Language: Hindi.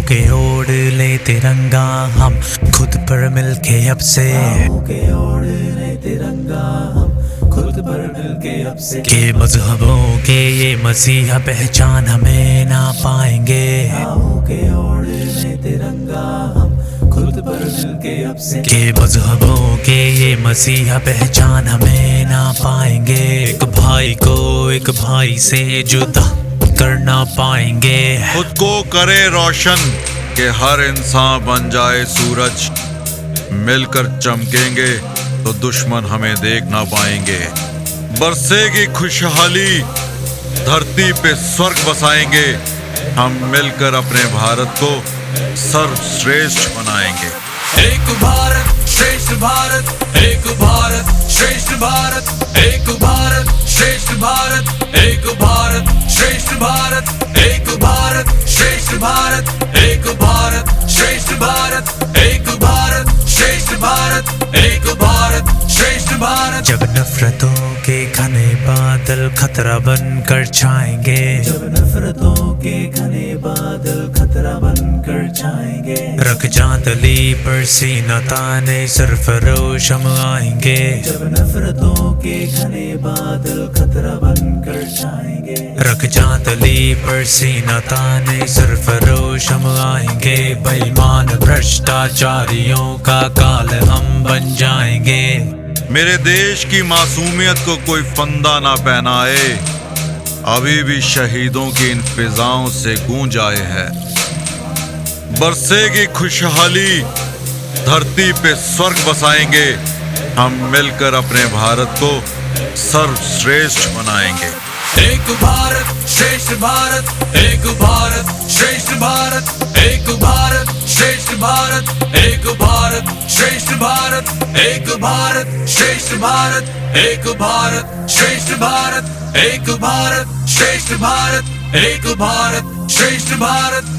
के ओढ़ ले तिरंगा हम खुद पर मिलके अब से, के ओढ़ ले तिरंगा हम खुद पर मिलके अब से। के मजहबों के ये मसीहा पहचान हमें ना पाएंगे, के ओढ़ ले तिरंगा हम खुद पर मिलके अब से। के मजहबों के ये मसीहा पहचान हमें ना पाएंगे, एक भाई को एक भाई से जुदा कर ना पाएंगे। खुद को करे रोशन कि हर इंसान बन जाए सूरज, मिलकर चमकेंगे तो दुश्मन हमें देख ना पाएंगे। बरसेगी खुशहाली, धरती पे स्वर्ग बसाएंगे, हम मिलकर अपने भारत को सर्वश्रेष्ठ बनाएंगे। एक भारत श्रेष्ठ भारत, एक भारत श्रेष्ठ भारत, एक भारत श्रेष्ठ भारत, एक भारत श्रेष्ठ भारत, एक भारत श्रेष्ठ भारत, एक भारत श्रेष्ठ भारत, एक भारत श्रेष्ठ भारत, एक भारत श्रेष्ठ भारत। जब नफरतों के घने बादल खतरा बनकर छाएंगे, जब नफरतों के घने बादल खतरा बनकर छाएंगे, रख जातली पर सीना ताने सरफरोश हम आएंगे। जब नफरतों के घने बादल खतरा बनकर छाएंगे, रख जातली पर सीना ताने सरफरोश हम आएंगे। बेईमान भ्रष्टाचारियों का काल हम बन जाएंगे। मेरे देश की मासूमियत को कोई फंदा ना पहनाए, अभी भी शहीदों की इन फिजाओं से गूंज आए है। बरसेगी खुशहाली, धरती पे स्वर्ग बसाएंगे, हम मिलकर अपने भारत को सर्वश्रेष्ठ बनाएंगे। एक भारत श्रेष्ठ भारत, एक भारत श्रेष्ठ भारत, एक भारत श्रेष्ठ भारत, एक भारत श्रेष्ठ भारत, एक भारत श्रेष्ठ भारत, एक भारत श्रेष्ठ भारत, एक भारत श्रेष्ठ भारत, एक भारत श्रेष्ठ भारत।